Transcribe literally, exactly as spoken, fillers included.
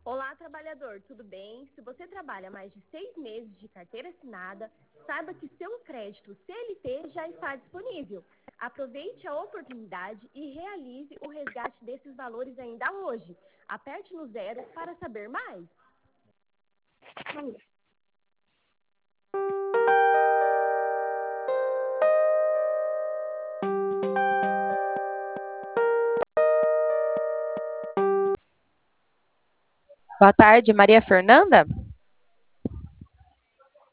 Olá, trabalhador, tudo bem? Se você trabalha mais de seis meses de carteira assinada, saiba que seu crédito C L T já está disponível. Aproveite a oportunidade e realize o resgate desses valores ainda hoje. Aperte no zero para saber mais. Boa tarde, Maria Fernanda?